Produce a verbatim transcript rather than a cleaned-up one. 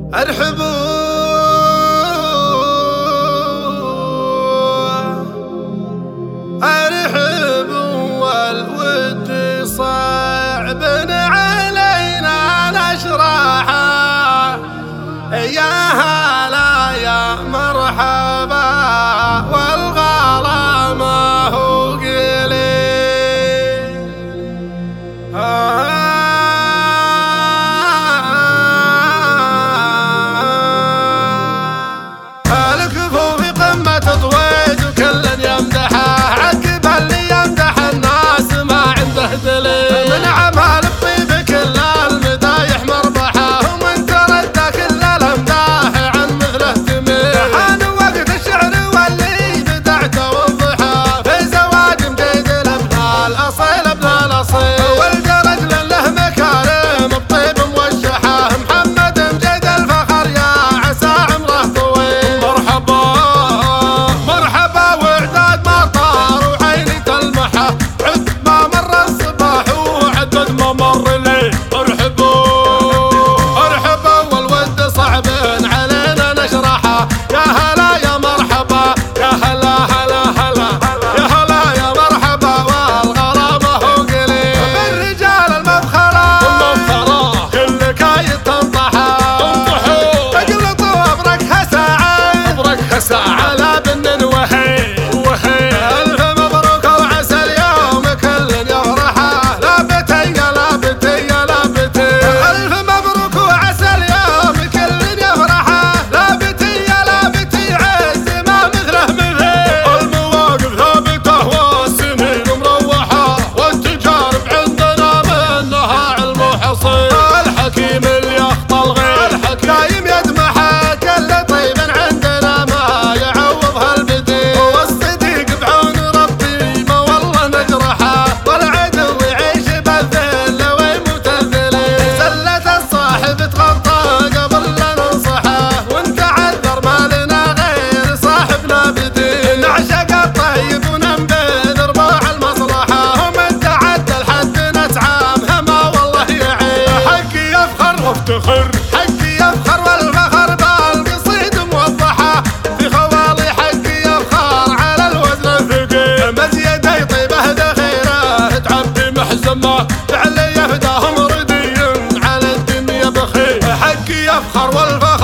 ارحبوا ارحبوا والود صعب علينا نشرحه. يا هلا يا مرحبا والغلا ما هو قليل. الكفو في قمة طويج وكل يمدحه، عقب اللي يمدح الناس ما عنده دليل. من عمال الطيب كل المدايح مربحه، ومن تردى كل الامداح عن مثله تميل. حان وقت الشعر واللي بدعته وضحى، في زواج مجيد الابناء الاصيل ابن الاصيل، والجرج له مكارم بطيب موشحه. محمد مجيد الفخر يا عسى عمره طويل. مرحبا مرحبا واعداد ما طار وعيني تلمحه، عد ما مر الصباح وعدد ما مر الليل. ارحبوا ارحبوا والود صعب علينا نشرحه. يا هلا يا مرحبا يا هلا هلا هلا يا هلا يا مرحبا والغلا ما هو قليل. بالرجال المبخرة المبخرة كل كايد تنطحه تنطحوا، اقلطوا ابركها ساعة ابركها ساعة على بن وهي وهي. الف مبروك وعسى اليوم كل يفرحه، لا بتي لا بتي لا بتي. الف مبروك وعسى اليوم كل يفرحه، لا بتي لا بتي عز ما مثله مثل. المواقف ثابته والسنين مروحه، والتجارب عندنا منها علم وحصيل. الحكيم اللي يخطى الغير الحكيم دايم يدمحه، كل طيب عندنا ما يعوضها البديل. والصديق بعون ربي ما والله نجرحه، والعدو يعيش بالذل ويموت الذليل. زلة الصاحب تغطى قبل لا ننصحه، وانت عذر ما لنا غير صاحبنا بديل. نعشق الطيب وننبذ رباع المصلحة، ومن تعدى الحد نتعامه ما والله يعين. حقي يفخر وافتخر حقي يفخر والفخر بالقصيد موضحه، في خوالي حقي يفخر على الوزن الثقيل. مزيدي طيبه ذخيره تعبي محزمه، فعلي يفداهم ردي على الدنيا بخير. حقي يفخر والفخر